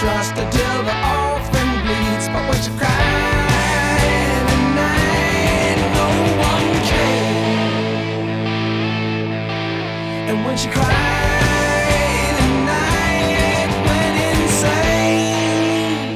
trust her till the orphan bleeds. But when she cried at night, no one came. And when she cried at night, went insane.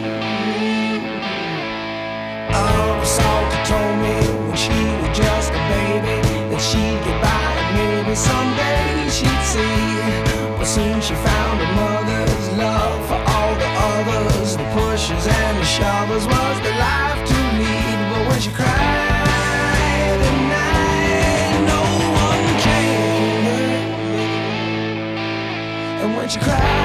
Salter told me when she was just a baby that she'd get by, maybe someday she'd see. But soon she found her mother's love for all the others. The pushers and the shovers was the life to lead. But when she cried at night, no one came. And when she cried